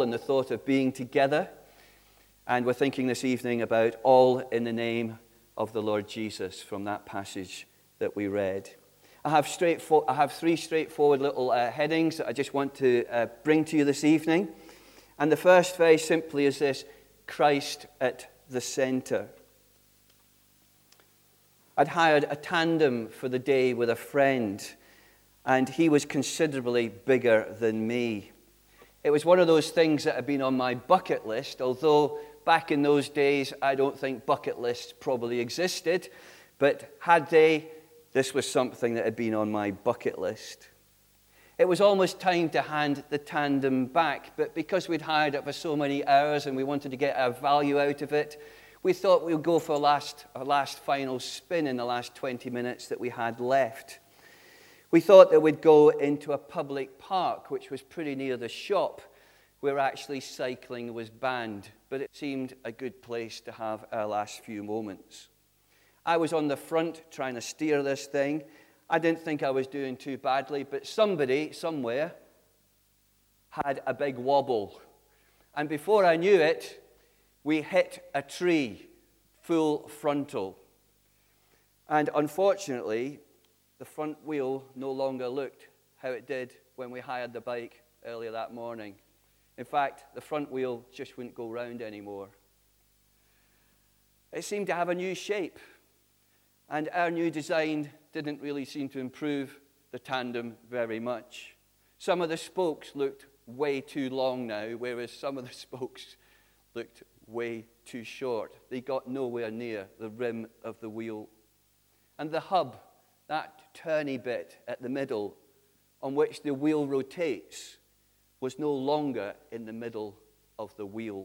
all and the thought of being together. And we're thinking this evening about all in the name of the Lord Jesus from that passage that we read. I have three straightforward little headings that I just want to bring to you this evening. And the first very simply is this: Christ at the center. I'd hired a tandem for the day with a friend, and he was considerably bigger than me. It was one of those things that had been on my bucket list, although back in those days I don't think bucket lists probably existed, but had they, this was something that had been on my bucket list. It was almost time to hand the tandem back, but because we'd hired it for so many hours and we wanted to get our value out of it, we thought we'd go for a last final spin in the last 20 minutes that we had left. We thought that we'd go into a public park, which was pretty near the shop, where actually cycling was banned, but it seemed a good place to have our last few moments. I was on the front trying to steer this thing. I didn't think I was doing too badly, but somebody, somewhere, had a big wobble. And before I knew it, we hit a tree, full frontal. And unfortunately, the front wheel no longer looked how it did when we hired the bike earlier that morning. In fact, the front wheel just wouldn't go round anymore. It seemed to have a new shape, and our new design didn't really seem to improve the tandem very much. Some of the spokes looked way too long now, whereas some of the spokes looked way too short. They got nowhere near the rim of the wheel. And the hub, that turny bit at the middle on which the wheel rotates, was no longer in the middle of the wheel.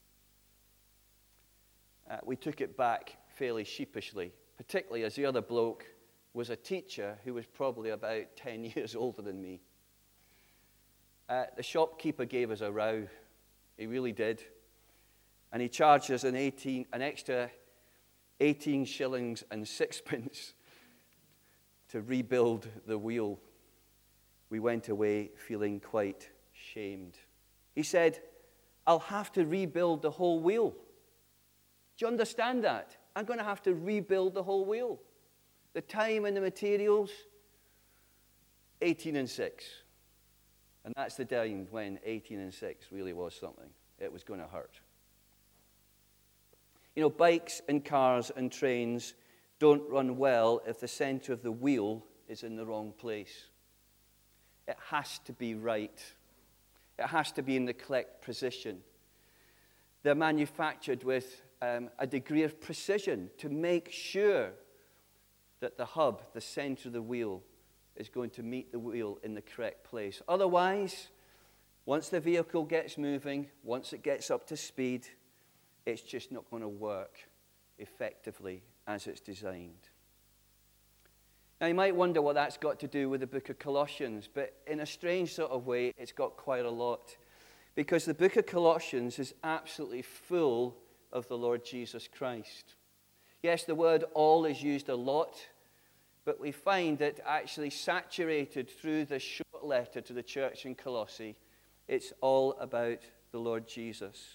We took it back fairly sheepishly, particularly as the other bloke was a teacher who was probably about 10 years older than me. The shopkeeper gave us a row. He really did. And he charged us an extra 18 shillings and sixpence to rebuild the wheel. We went away feeling quite shamed. He said, "I'll have to rebuild the whole wheel. Do you understand that? I'm going to have to rebuild the whole wheel. The time and the materials, 18 and 6. And that's the time when 18 and 6 really was something. It was going to hurt. You know, bikes and cars and trains don't run well if the center of the wheel is in the wrong place. It has to be right. It has to be in the correct position. They're manufactured with a degree of precision to make sure that the hub, the center of the wheel, is going to meet the wheel in the correct place. Otherwise, once the vehicle gets moving, once it gets up to speed, it's just not going to work effectively as it's designed. Now, you might wonder what that's got to do with the book of Colossians, but in a strange sort of way, it's got quite a lot. Because the book of Colossians is absolutely full of the Lord Jesus Christ. Yes, the word all is used a lot, but we find that actually saturated through the short letter to the church in Colossae, it's all about the Lord Jesus.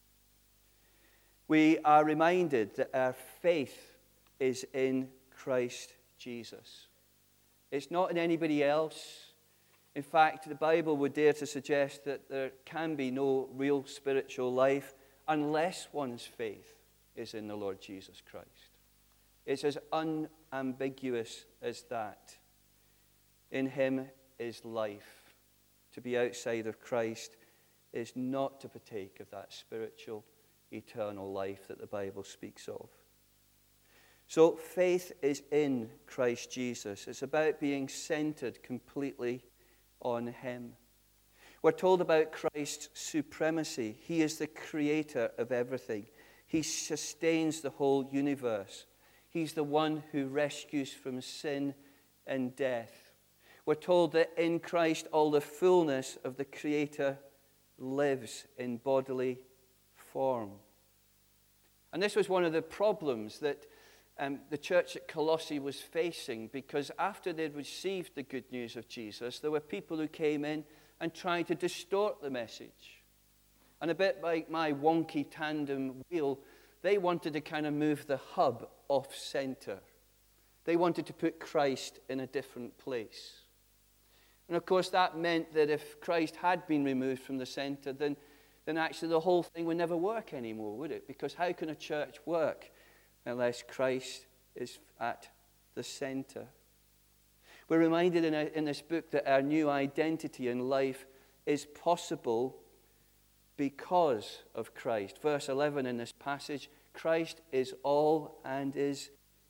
We are reminded that our faith is in Christ Jesus. It's not in anybody else. In fact, the Bible would dare to suggest that there can be no real spiritual life unless one's faith is in the Lord Jesus Christ. It's as unambiguous as that. In him is life. To be outside of Christ is not to partake of that spiritual, eternal life that the Bible speaks of. So faith is in Christ Jesus. It's about being centered completely on him. We're told about Christ's supremacy. He is the creator of everything. He sustains the whole universe. He's the one who rescues from sin and death. We're told that in Christ all the fullness of the Creator lives in bodily form. And this was one of the problems that the church at Colossae was facing, because after they'd received the good news of Jesus, there were people who came in and tried to distort the message. And a bit like my wonky tandem wheel, they wanted to kind of move the hub off center. They wanted to put Christ in a different place. And of course, that meant that if Christ had been removed from the center, then actually the whole thing would never work anymore, would it? Because how can a church work unless Christ is at the center? We're reminded in this book that our new identity in life is possible because of Christ. Verse 11 in this passage, Christ is all and is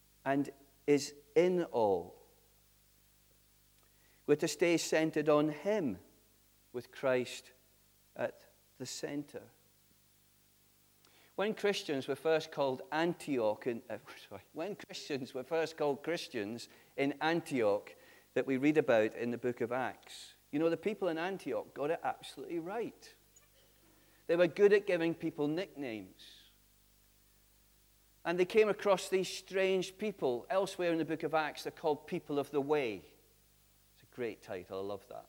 in all. We're to stay centered on him with Christ at the center. When Christians were first called when Christians were first called Christians in Antioch that we read about in the book of Acts, you know, the people in Antioch got it absolutely right. They were good at giving people nicknames. And they came across these strange people. Elsewhere in the book of Acts, they're called people of the way. It's a great title, I love that.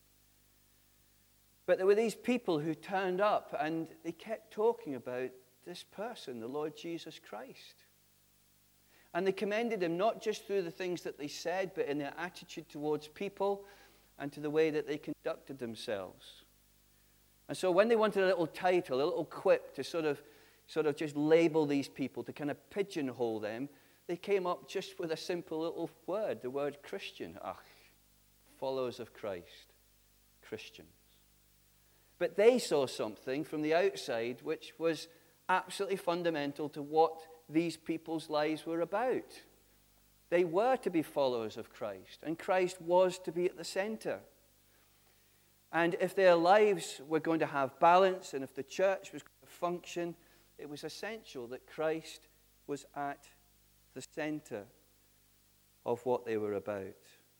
But there were these people who turned up and they kept talking about this person, the Lord Jesus Christ. And they commended him not just through the things that they said, but in their attitude towards people and to the way that they conducted themselves. And so when they wanted a little title, a little quip to sort of just label these people, to kind of pigeonhole them, they came up just with a simple little word, the word Christian. Followers of Christ, Christians. But they saw something from the outside which was absolutely fundamental to what these people's lives were about. They were to be followers of Christ, and Christ was to be at the center. And if their lives were going to have balance, and if the church was going to function, it was essential that Christ was at the center of what they were about.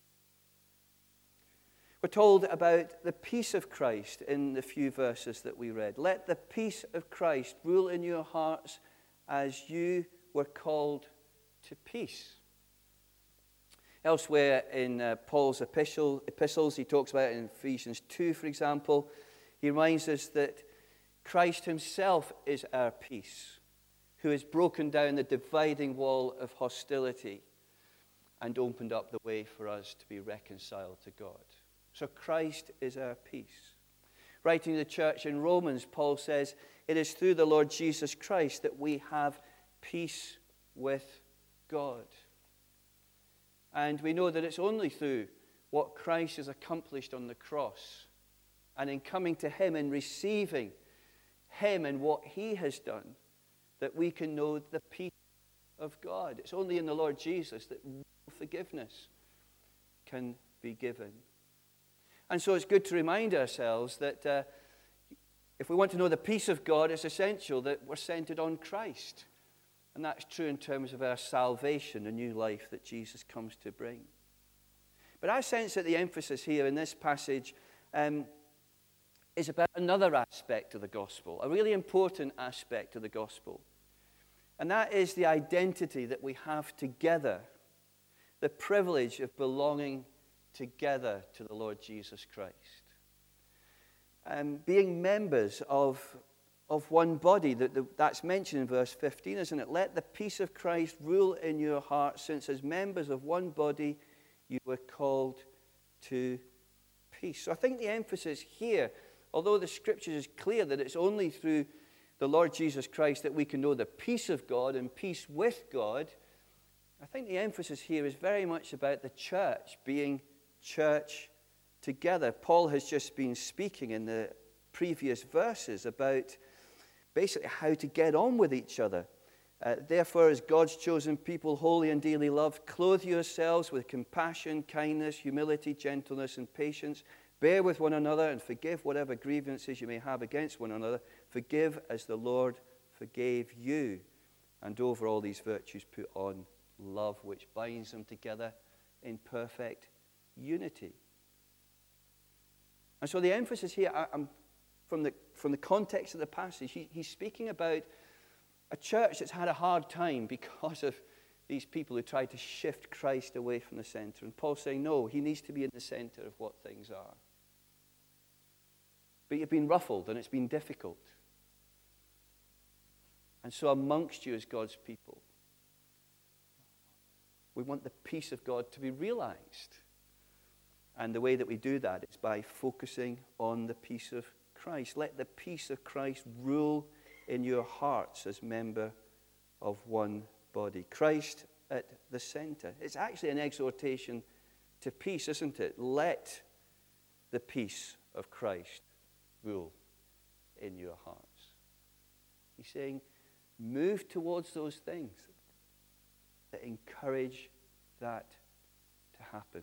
We're told about the peace of Christ in the few verses that we read. Let the peace of Christ rule in your hearts as you were called to peace. Elsewhere in Paul's epistles, he talks about it in Ephesians 2, for example. He reminds us that Christ himself is our peace, who has broken down the dividing wall of hostility and opened up the way for us to be reconciled to God. So Christ is our peace. Writing to the church in Romans, Paul says, it is through the Lord Jesus Christ that we have peace with God. And we know that it's only through what Christ has accomplished on the cross and in coming to him and receiving him and what he has done that we can know the peace of God. It's only in the Lord Jesus that forgiveness can be given. And so it's good to remind ourselves that if we want to know the peace of God, it's essential that we're centered on Christ. And that's true in terms of our salvation, the new life that Jesus comes to bring. But I sense that the emphasis here in this passage is about another aspect of the gospel, a really important aspect of the gospel. And that is the identity that we have together, the privilege of belonging together to the Lord Jesus Christ. Being members of one body, that's mentioned in verse 15, isn't it? Let the peace of Christ rule in your hearts, since as members of one body you were called to peace. So I think the emphasis here, although the scriptures is clear that it's only through the Lord Jesus Christ that we can know the peace of God and peace with God, I think the emphasis here is very much about the church being church together. Paul has just been speaking in the previous verses about basically how to get on with each other. Therefore, as God's chosen people, holy and dearly loved, clothe yourselves with compassion, kindness, humility, gentleness, and patience. Bear with one another and forgive whatever grievances you may have against one another. Forgive as the Lord forgave you. And over all these virtues put on love, which binds them together in perfect unity. And so the emphasis here, from the context of the passage, he's speaking about a church that's had a hard time because of these people who tried to shift Christ away from the center. And Paul's saying, no, he needs to be in the center of what things are. but you've been ruffled and it's been difficult. And so amongst you as God's people, we want the peace of God to be realized. And the way that we do that is by focusing on the peace of Christ. Let the peace of Christ rule in your hearts as member of one body. Christ at the center. It's actually an exhortation to peace, isn't it? Let the peace of Christ rule in your hearts. He's saying, move towards those things that encourage that to happen.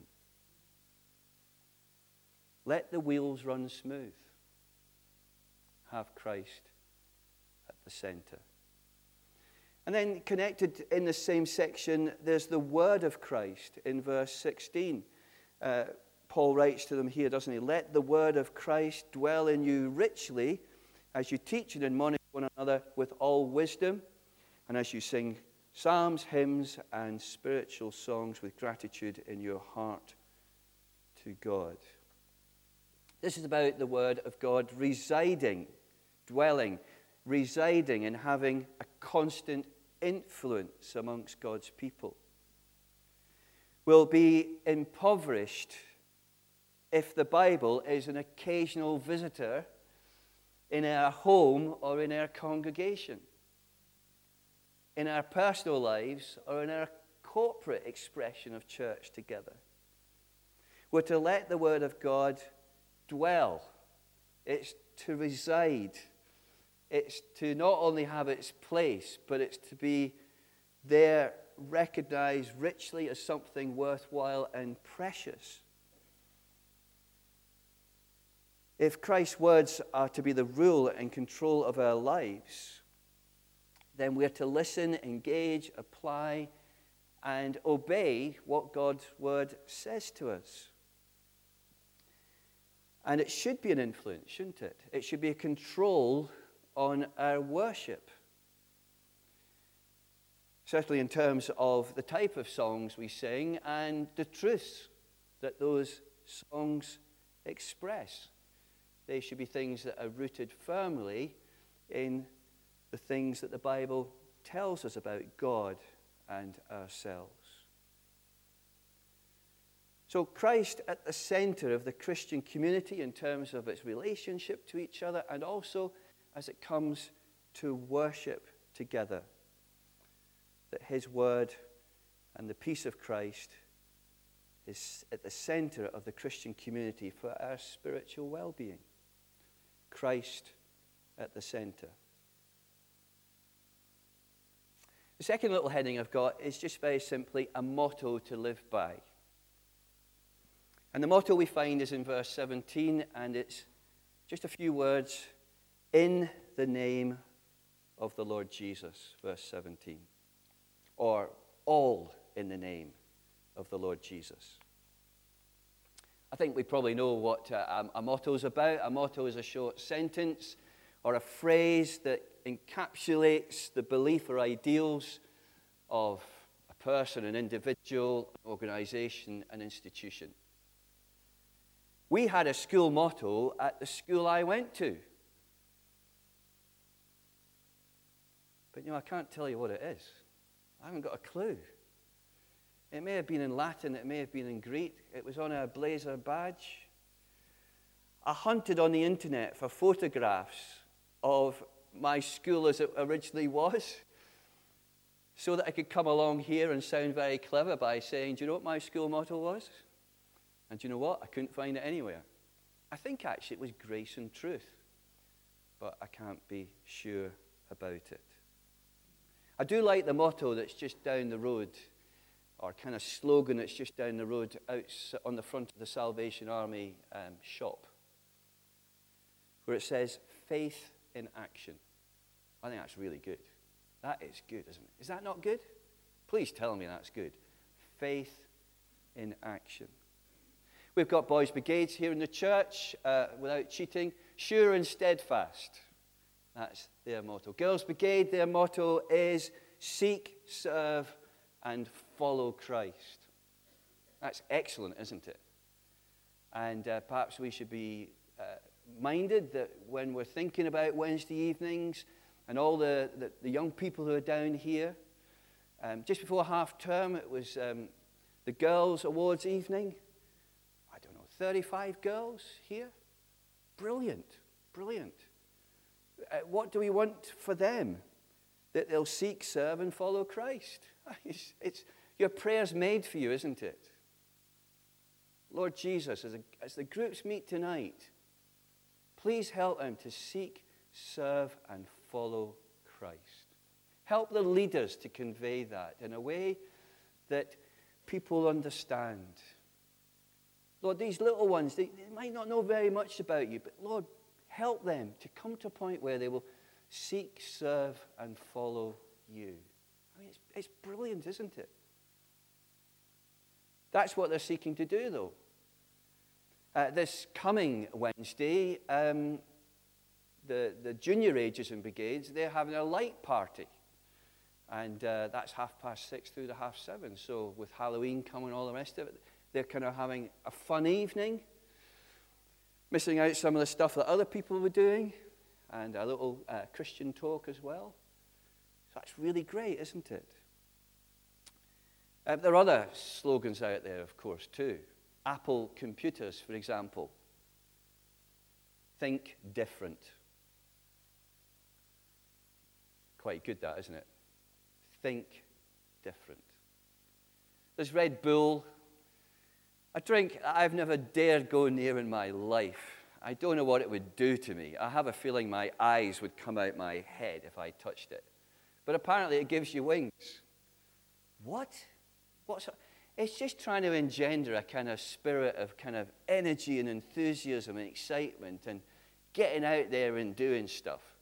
Let the wheels run smooth. Have Christ at the center. And then connected in the same section, there's the word of Christ in verse 16. Paul writes to them here, doesn't he? Let the word of Christ dwell in you richly as you teach and admonish one another with all wisdom, and as you sing psalms, hymns, and spiritual songs with gratitude in your heart to God. This is about the word of God residing, dwelling, residing, and having a constant influence amongst God's people. Will be impoverished if the Bible is an occasional visitor in our home or in our congregation, in our personal lives or in our corporate expression of church together. We're to let the word of God dwell. It's to reside. It's to not only have its place, but it's to be there recognized richly as something worthwhile and precious. If Christ's words are to be the rule and control of our lives, then we're to listen, engage, apply, and obey what God's word says to us. And it should be an influence, shouldn't it? It should be a control on our worship. Certainly in terms of the type of songs we sing and the truths that those songs express. They should be things that are rooted firmly in the things that the Bible tells us about God and ourselves. So Christ at the center of the Christian community in terms of its relationship to each other and also as it comes to worship together. That his word and the peace of Christ is at the center of the Christian community for our spiritual well-being. Christ at the center. The second little heading I've got is just very simply a motto to live by. And the motto we find is in verse 17, and it's just a few words, in the name of the Lord Jesus, verse 17. Or all in the name of the Lord Jesus. I think we probably know what a motto is about. A motto is a short sentence or a phrase that encapsulates the belief or ideals of a person, an individual, an organization, an institution. We had a school motto at the school I went to. But I can't tell you what it is. I haven't got a clue. It may have been in Latin, it may have been in Greek. It was on a blazer badge. I hunted on the internet for photographs of my school as it originally was, so that I could come along here and sound very clever by saying, do you know what my school motto was? And do you know what? I couldn't find it anywhere. I think actually it was grace and truth, but I can't be sure about it. I do like the motto that's just down the road, or kind of slogan that's just down the road out on the front of the Salvation Army shop, where it says, faith in action. I think that's really good. That is good, isn't it? Is that not good? Please tell me that's good. Faith in action. We've got boys' brigades here in the church, without cheating, sure and steadfast. That's their motto. Girls' brigade, their motto is seek, serve, and follow Christ. That's excellent, isn't it? And perhaps we should be minded that when we're thinking about Wednesday evenings and all the young people who are down here, just before half term, it was the girls' awards evening. I don't know, 35 girls here. Brilliant, brilliant. What do we want for them? That they'll seek, serve, and follow Christ. It's your prayer's made for you, isn't it? Lord Jesus, as the groups meet tonight, please help them to seek, serve, and follow Christ. Help the leaders to convey that in a way that people understand. Lord, these little ones, they might not know very much about you, but Lord, help them to come to a point where they will seek, serve, and follow you. I mean, it's brilliant, isn't it? That's what they're seeking to do, though. This coming Wednesday, the junior ages and brigades, they're having a light party. And that's 6:30 through to 7:30. So with Halloween coming and all the rest of it, they're kind of having a fun evening, missing out some of the stuff that other people were doing, and a little Christian talk as well. So that's really great, isn't it? There are other slogans out there, of course, too. Apple computers, for example. Think different. Quite good, that, isn't it? Think different. There's Red Bull, a drink I've never dared go near in my life. I don't know what it would do to me. I have a feeling my eyes would come out my head if I touched it. But apparently it gives you wings. What? It's just trying to engender a kind of spirit of kind of energy and enthusiasm and excitement and getting out there and doing stuff.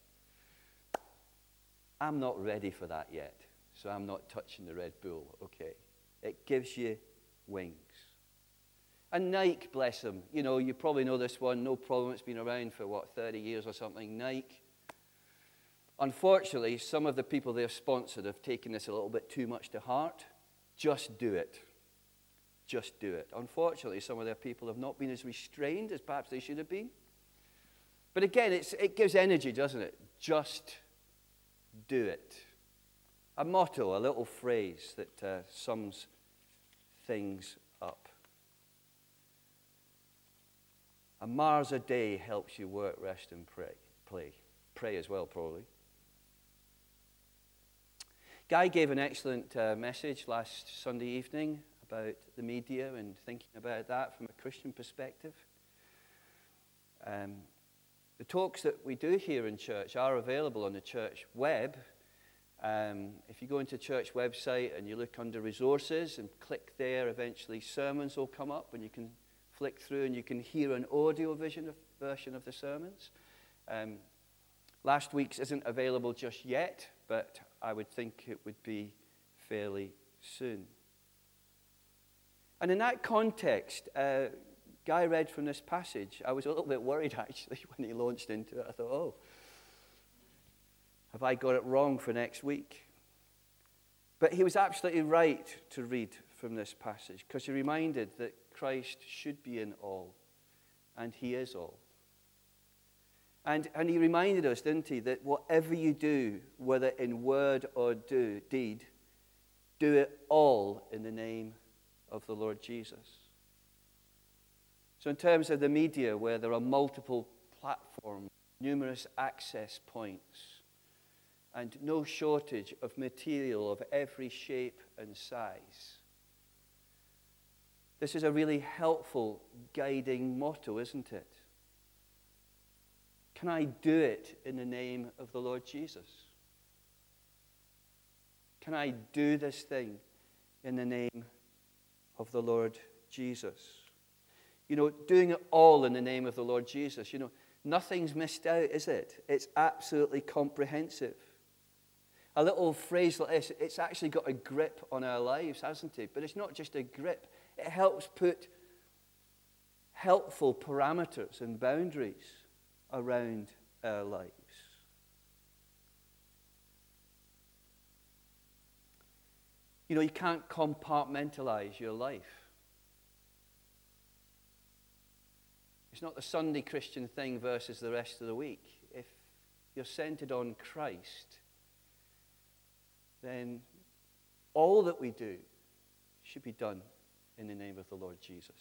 I'm not ready for that yet, so I'm not touching the Red Bull, okay? It gives you wings. And Nike, bless them, you probably know this one, no problem, it's been around for 30 years or something, Nike. Unfortunately, some of the people they've sponsored have taken this a little bit too much to heart. Just do it. Just do it. Unfortunately, some of their people have not been as restrained as perhaps they should have been. But again, it gives energy, doesn't it? Just do it. A motto, a little phrase that sums things up. A Mars a day helps you work, rest, and play. Pray as well, probably. Guy gave an excellent message last Sunday evening about the media and thinking about that from a Christian perspective. The talks that we do here in church are available on the church web. If you go into the church website and you look under resources and click there, eventually sermons will come up and you can flick through and you can hear an audio version of the sermons. Last week's isn't available just yet, but I would think it would be fairly soon. And in that context, Guy read from this passage. I was a little bit worried, actually, when he launched into it. I thought, have I got it wrong for next week? But he was absolutely right to read from this passage, because he reminded that Christ should be in all, and he is all. And he reminded us, didn't he, that whatever you do, whether in word or deed, do it all in the name of the Lord Jesus. So in terms of the media, where there are multiple platforms, numerous access points, and no shortage of material of every shape and size, this is a really helpful guiding motto, isn't it? Can I do it in the name of the Lord Jesus? Can I do this thing in the name of the Lord Jesus? Doing it all in the name of the Lord Jesus. Nothing's missed out, is it? It's absolutely comprehensive. A little phrase like this, it's actually got a grip on our lives, hasn't it? But it's not just a grip. It helps put helpful parameters and boundaries around our lives. You can't compartmentalize your life. It's not the Sunday Christian thing versus the rest of the week. If you're centered on Christ, then all that we do should be done in the name of the Lord Jesus.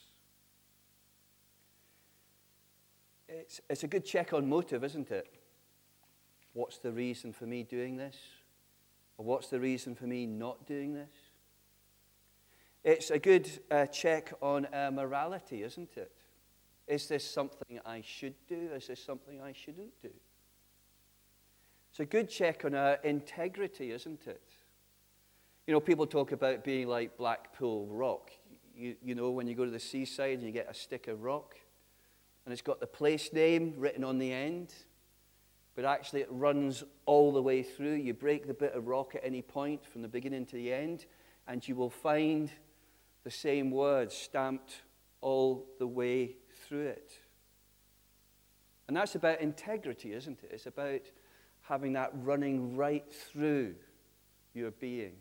It's a good check on motive, isn't it? What's the reason for me doing this? Or what's the reason for me not doing this? It's a good check on morality, isn't it? Is this something I should do? Is this something I shouldn't do? It's a good check on our integrity, isn't it? You know, people talk about being like Blackpool Rock. You know, when you go to the seaside and you get a stick of rock, and it's got the place name written on the end, but actually it runs all the way through. You break the bit of rock at any point from the beginning to the end, and you will find the same words stamped all the way through it. And that's about integrity, isn't it? It's about having that running right through your being.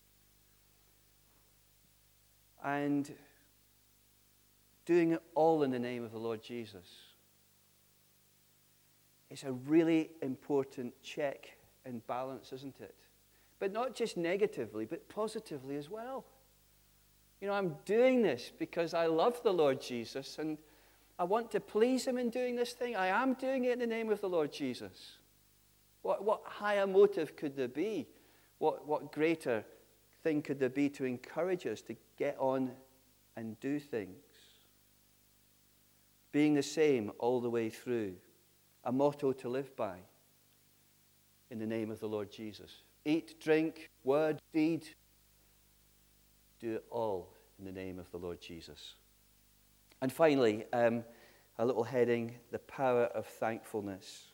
And doing it all in the name of the Lord Jesus. It's a really important check and balance, isn't it? But not just negatively, but positively as well. You know, I'm doing this because I love the Lord Jesus and I want to please him in doing this thing. I am doing it in the name of the Lord Jesus. What higher motive could there be? What greater thing could there be to encourage us to get on and do things? Being the same all the way through. A motto to live by in the name of the Lord Jesus. Eat, drink, word, deed. Do it all in the name of the Lord Jesus. And finally, a little heading, the power of thankfulness.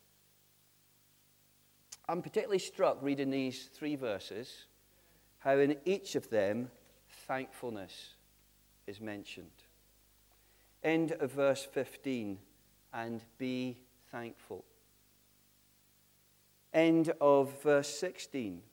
I'm particularly struck reading these 3 verses, how in each of them thankfulness is mentioned. End of verse 15, and be thankful. End of verse 16,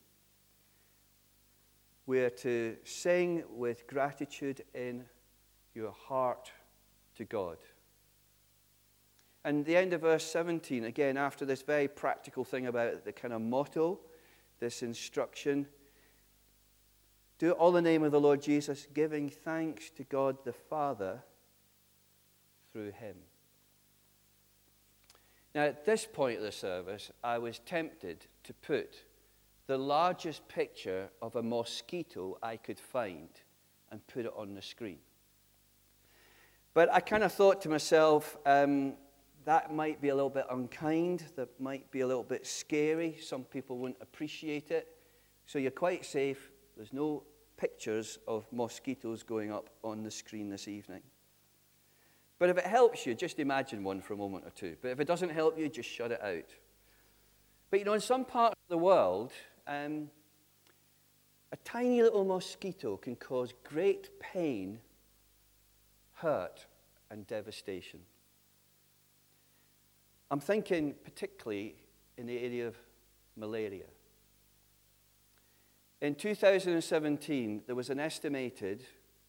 we're to sing with gratitude in your heart to God. And the end of verse 17, again, after this very practical thing about the kind of motto, this instruction, do it all in the name of the Lord Jesus, giving thanks to God the Father through him. Now, at this point of the service, I was tempted to put the largest picture of a mosquito I could find and put it on the screen. But I kind of thought to myself, that might be a little bit unkind, that might be a little bit scary, some people wouldn't appreciate it. So you're quite safe, there's no pictures of mosquitoes going up on the screen this evening. But if it helps you, just imagine one for a moment or two. But if it doesn't help you, just shut it out. But you know, in some parts of the world, a tiny little mosquito can cause great pain, hurt, and devastation. I'm thinking particularly in the area of malaria. In 2017, there was an estimated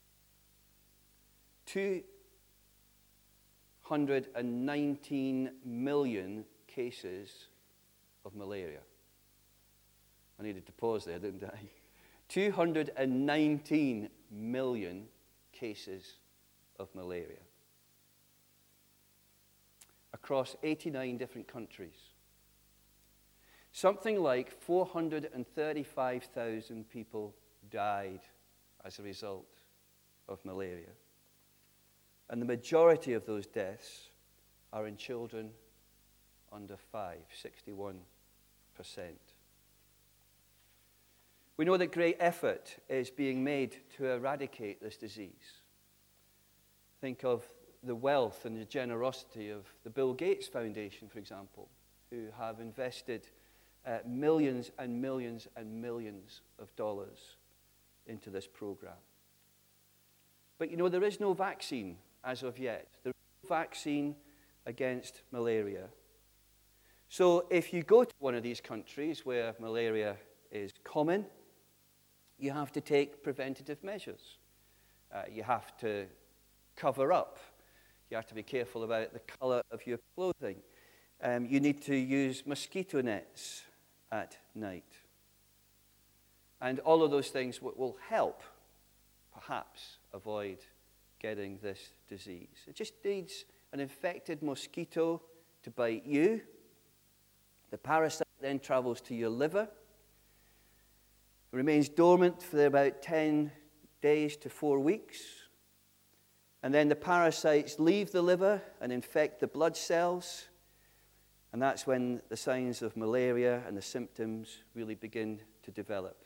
219 million cases of malaria. I needed to pause there, didn't I? 219 million cases of malaria across 89 different countries. Something like 435,000 people died as a result of malaria. And the majority of those deaths are in children under 5, 61%. We know that great effort is being made to eradicate this disease. Think of the wealth and the generosity of the Bill Gates Foundation, for example, who have invested millions and millions and millions of dollars into this program. But you know, there is no vaccine as of yet. There is no vaccine against malaria. So if you go to one of these countries where malaria is common, you have to take preventative measures. You have to cover up. You have to be careful about the color of your clothing. You need to use mosquito nets at night. And all of those things will help, perhaps, avoid getting this disease. It just needs an infected mosquito to bite you. The parasite then travels to your liver. It remains dormant for about 10 days to 4 weeks. And then the parasites leave the liver and infect the blood cells. And that's when the signs of malaria and the symptoms really begin to develop.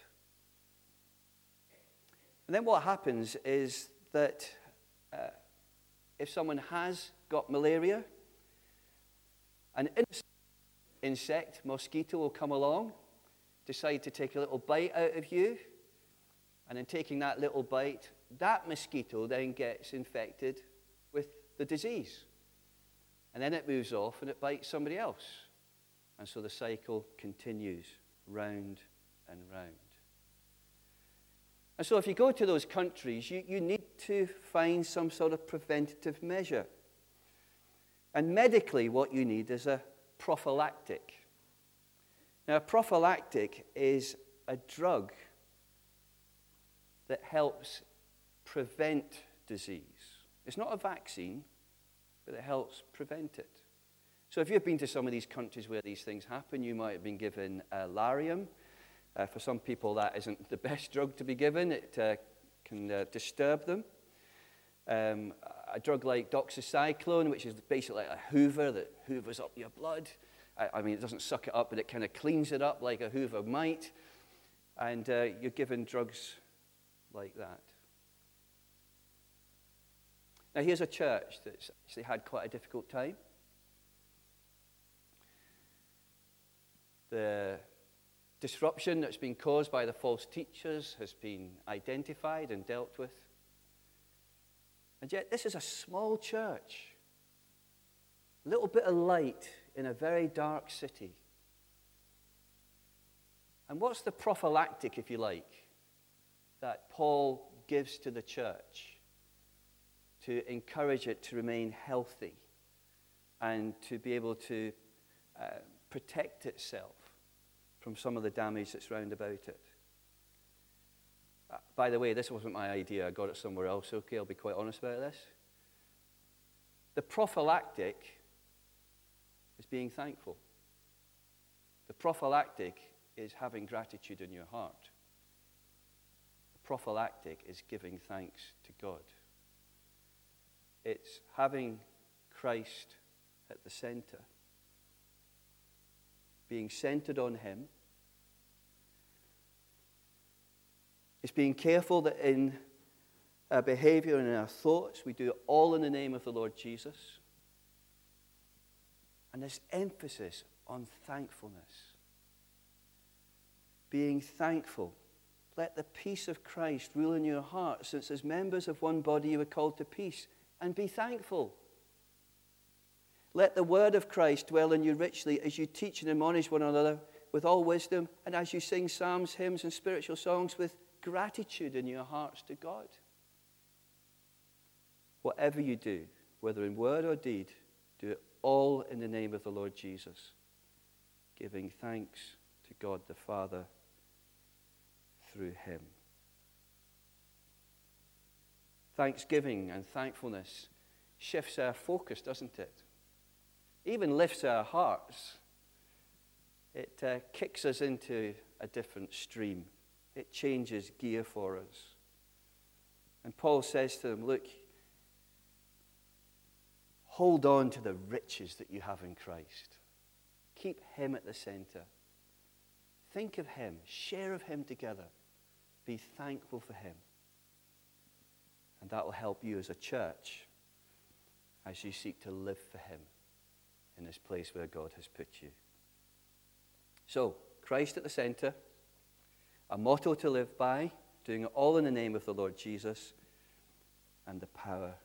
And then what happens is that if someone has got malaria, an innocent insect, mosquito, will come along, decide to take a little bite out of you, and in taking that little bite, that mosquito then gets infected with the disease. And then it moves off and it bites somebody else. And so the cycle continues round and round. And so if you go to those countries, you need to find some sort of preventative measure. And medically, what you need is a prophylactic. Now, a prophylactic is a drug that helps prevent disease. It's not a vaccine, but it helps prevent it. So if you've been to some of these countries where these things happen, you might have been given Lariam. For some people, that isn't the best drug to be given. It can disturb them. A drug like doxycycline, which is basically like a hoover that hoovers up your blood. I mean, it doesn't suck it up, but it kind of cleans it up like a hoover might. And you're given drugs like that. Now, here's a church that's actually had quite a difficult time. The disruption that's been caused by the false teachers has been identified and dealt with. And yet, this is a small church. A little bit of light in a very dark city. And what's the prophylactic, if you like, that Paul gives to the church to encourage it to remain healthy and to be able to protect itself from some of the damage that's round about it? By the way, this wasn't my idea. I got it somewhere else, okay? I'll be quite honest about this. The prophylactic is being thankful. The prophylactic is having gratitude in your heart. The prophylactic is giving thanks to God. It's having Christ at the center. Being centered on Him. It's being careful that in our behavior and in our thoughts, we do it all in the name of the Lord Jesus. And this emphasis on thankfulness. Being thankful. Let the peace of Christ rule in your heart, since as members of one body you are called to peace. And be thankful. Let the word of Christ dwell in you richly as you teach and admonish one another with all wisdom, and as you sing psalms, hymns, and spiritual songs with gratitude in your hearts to God. Whatever you do, whether in word or deed, do it all in the name of the Lord Jesus, giving thanks to God the Father through Him. Thanksgiving and thankfulness shifts our focus, doesn't it? Even lifts our hearts. It kicks us into a different stream. It changes gear for us. And Paul says to them, look, hold on to the riches that you have in Christ. Keep Him at the center. Think of Him. Share of Him together. Be thankful for Him. And that will help you as a church as you seek to live for Him in this place where God has put you. So, Christ at the center, a motto to live by, doing it all in the name of the Lord Jesus, and the power